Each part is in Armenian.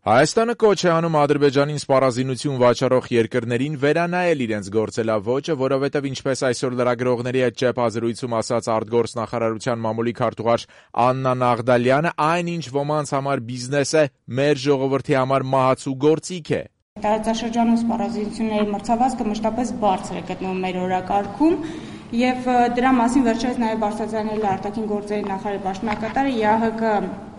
Հայաստանը կոչ է անում Ադրբեջանին սպառազինություն վաճառող երկրներին վերանայել իրենց գործելավոճը, որովհետև ինչպես այսօր լրագրողների հետ ճեպազրույցում ասաց արտգործնախարարության մամուլի քարտուղար Աննա Նաղդալյանը, այնինչ ոմանց համար բիզնես է, մեր ժողովրդի համար մահացու գործիք է։ Տարածաշրջանում սպառազինությունների մրցավազքը մշտապես բարձր է գտնվում մեր օրակարգում եւ դրա մասին վերջերս նաեւ բարձրացանել արտաքին գործերի նախարարի պաշտոնակատարը ԵԱՀԿ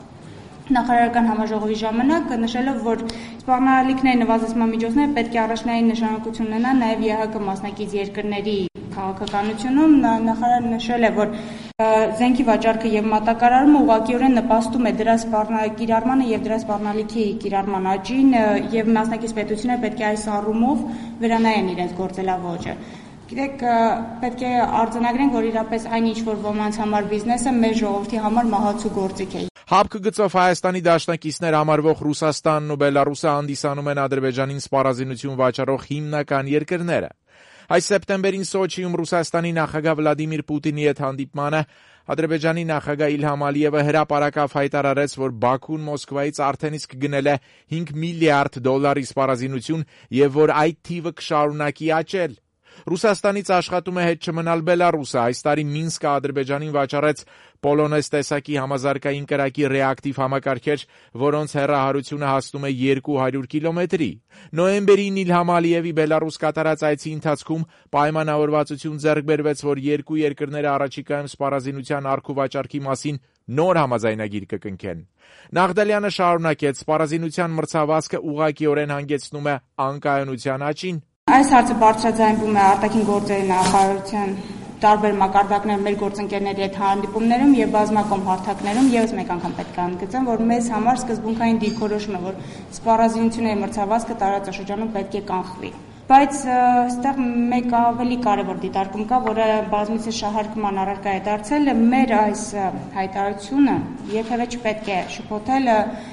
նախարարական համաժողովի ժամանակ նշելով, որ սպառնալիքների նվազեցման միջոցները պետք է առաջնային նշանակություն ունենան նաև ԵԱՀԿ մասնակից երկրների քաղաքականությունում, նախարարը նշել է, որ զենքի վաճառքը եւ մատակարարումը ուղղակիորեն նպաստում է դրա կիրառմանը եւ դրա սպառնալիքի կիրառման աճին եւ մասնակից պետությունները պետք է այս առումով վերանայեն իրենց գործելավոճը։ Գիտեք, պետք է արձանագրենք, որ իրապես այնինչ որ ոմանց համար բիզնեսը մեր ժողովրդի համար մահացու գործիք է։ ՀԱՊԿ գծով Հայաստանի դաշնակիցներ համարվող Ռուսաստանն ու Բելարուսը հանդիսանում են Ադրբեջանին սպառազինություն վաճառող հիմնական երկրները։ Այս սեպտեմբերին Սոչիում Ռուսաստանի նախագահ Վլադիմիր Պուտինի հետ հանդիպմանը Ադրբեջանի նախագահ Իլհամ Ալիևը հրապարակավ հայտարարեց, որ Բաքուն Մոսկվայից արդեն իսկ գնել է $5 միլիարդ սպառազինություն եւ որ այդ թիվը կշարունակի աճել։ Ռուսաստանից աշխատում է հետ չմնալ Բելարուսը, այս տարի Մինսկը Ադրբեջանին վաճառեց Պոլոնեզ տեսակի համազարգային կրակի ռեակտիվ համակարգեր, որոնց հեռահարությունը հասնում է 200 կիլոմետրի։ Նոյեմբերին Իլհամ Ալիևի Բելարուս կատարած այցի ընթացքում պայմանավորվածություն ձեռք բերվեց, որ երկու երկրները առաջիկայում սպառազինության առք ու վաճառքի մասին նոր համաձայնագիր կկնքեն։ Նաղդալյանը շարունակեց, սպառազինության մրցավազքը ուղղակիորեն հանգեցնում է անկայունության աճին։ Այս հարցը բարձրաձայնվում է արտաքին գործերի նախարարության տարբեր մակարդակներ մեր գործընկերների հետ հանդիպումներում եւ բազմակողմ հարթակներում եւս մեկ անգամ պետք է ընդգծեմ, որ մեզ համար սկզբունքային դիրքորոշում է, որ սպառազինությունների մրցավազքը տարածաշրջանում պետք է կանխվի։ Բայց այստեղ մեկ ավելի կարևոր դիտարկում կա, որը բազմիցս շահարկման առարկա է դարձել, մեր այս հայտարարությունը երբևէ չպետք է շփոթել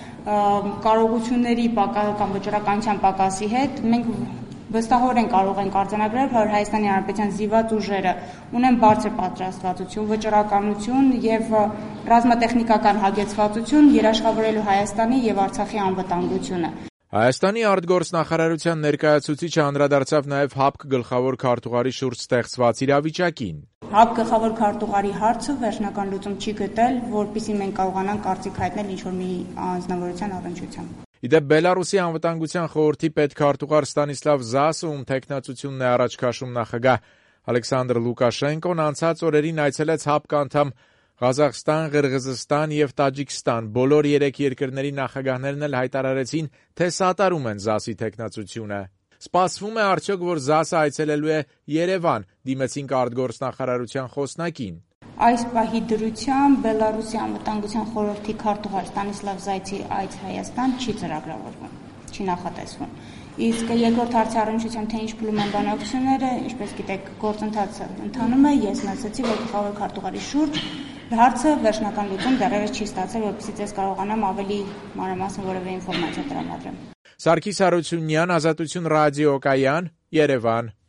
կարողությունների կամ վճռականության պակասի հետ։ Մենք վստահորեն կարող ենք արձանագրել, որ Հայաստանի Հանրապետության զինված ուժերը ունեն բարձր պատրաստվածություն, վճռականություն եւ ռազմատեխնիկական հագեցվածություն երաշխավորելու Հայաստանի եւ Արցախի անվտանգությունը։ Հայաստանի արտգործնախարարության ներկայացուցիչը անդրադարձավ նաև ՀԱՊԿ գլխավոր քարտուղարի շուրջ ստեղծված իրավիճակին։ ՀԱՊԿ գլխավոր քարտուղարի հարցը վերջնական լուծում չի գտել, որպեսզի մենք կարողանանք կարծիք հայտնել ինչ-որ մի անձնավորության առնչությամբ։ Իդեպ Բելարուսի անվտանգության խորհրդի պետքարտուղար Ստանիսլավ Զասում թեկնածությունն է առաջ քաշում նախագահ Ալեքսանդր Լուկաշենկոն անցած օրերին այցելեց ՀԱՊԿ անդամ Ղազախստան, Ղրղզստան եւ Տաջիկստան։ Բոլոր 3 երկրների նախագահներն էլ հայտարարեցին, թե սատարում են Զասի թեկնածությունը։ Սպասվում է արդյոք, որ Զասը այցելելու է Երևան, դիմեցինք արտգործնախարարության խոսնակին։ Այս պահի դրությամբ Բելարուսի անվտանգության խորհրդի քարտուղար Ստանիսլավ Զայցի այց Հայաստան չի ծրագրավորվում, չի նախատեսվում։ Իսկ երկրորդ հարցի առնչությամբ թե ինչ փլում են բանակցությունները, ինչպես գիտեք, գործընթացը ընթանում է, ես ասացի, որ գլխավոր քարտուղարի շուրջ հարցը վերջնական լուծում դեռևս չի ստացել, որպեսզի ձեզ կարողանամ ավելի մանրամասն որևէ ինֆորմացիա տրամադրեմ։ Սարգիս Հարությունյան, Ազատություն ռադիոկայան, Երևան։